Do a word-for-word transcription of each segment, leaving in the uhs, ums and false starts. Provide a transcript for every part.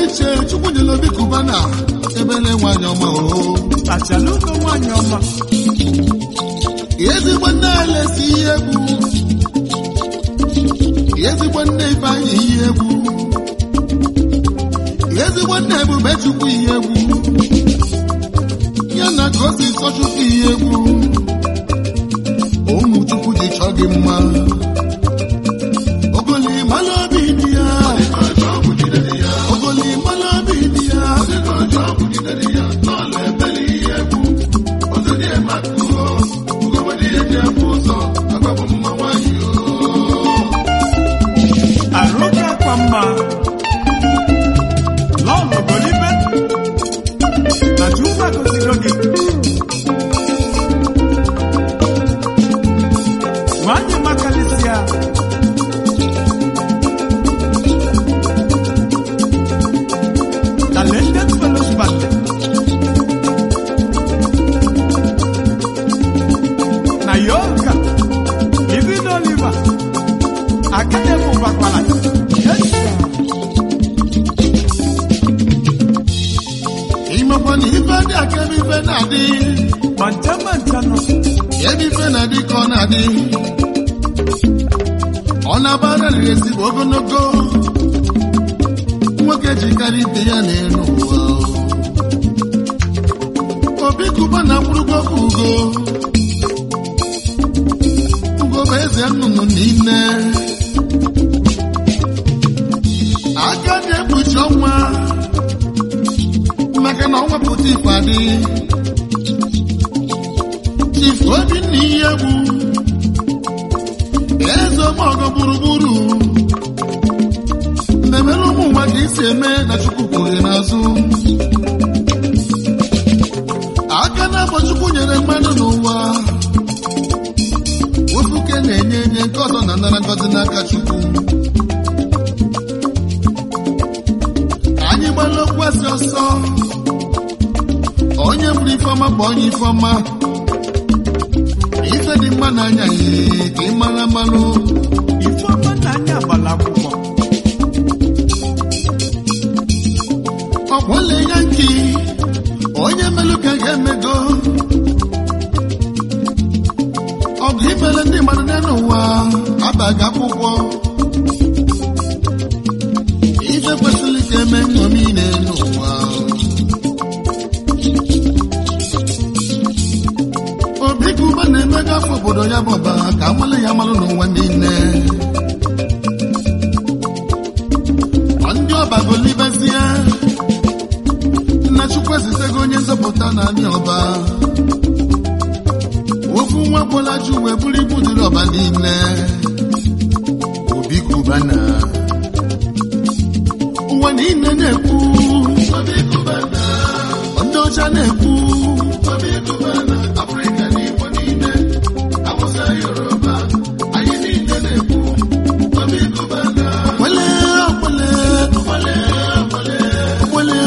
iche chukwu nyere obi kubana ebele nwanyị ọma o achalugo nwanyị ọma ezigbo nne elesi ihe egwu ezigbo nne Ifeanyị ihe egwu ezigbo nne Ebube Chukwu ihe egwu ya na ka o si sọ Chukwu ihe egwu ụmụ Chukwu ji chọọ gị mma ogoli mala obi dị ya ogoli mala obi dị ya arụka akwa mma lọlọ golibe na Chukwu agọzigo gị nwanyị makalisia talented fellowship band na yoga living Oliver academy bakwala imakwa na ife dị aka ebe ife na-adị manta manta no ebe ife na-adị ka ọ na-adị ọ na-abara riri ezigbo ogologo nwoke jikarị ibe ya n'elu ụwa obi kuba na mkpụrụgo ugo ugo bụ eze nnụnụ niile aka na-ekpuchi ọnwa maka na ọnwa pụta ife adị chifu obi na ihe egwu eze ọmọgọ gburugburu na-emere ụmụ nwa ka isi eme na Chukwu kwuru n'azụ aka na-abọ Chukwu nyere mmadụ n'ụwa ofuke na-enye enye nke ọzọ na nara ngọzi n'aka Chukwu anyị gbara okwu asị ọsọ onye bụrụ ifeọma bụ onye ifeọma ife dị mma n'anya ihe ka ị mara mmalụ ifeọma n'anya agbala akwụkwọ ọkwọle ya nke onye melụ ka ga-emego ọgụ imele ndị mmadụ n'ụwa abaghị akwụkwọ ife kwesịrị ka eme nṅomi n'ụwa obi kuba na-emego afọ obodo ya bụ ọba ka amale ya malụ n'ụwa niile ndị ọba golibezie nna Chukwu ezitego onye nzọpụta na anyị ọba okwu nwa Bolaji wee buru ibu dịrị ọba niile obi kuba na ụwa niile na-ekwu ndị ọcha na-ekwu Afrịka na Igbo niile Awụsa Yoruba anyị niile na-ekwu obi kuba na wele wele wele wele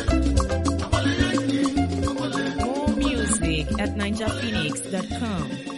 at ninja phoenix dot com.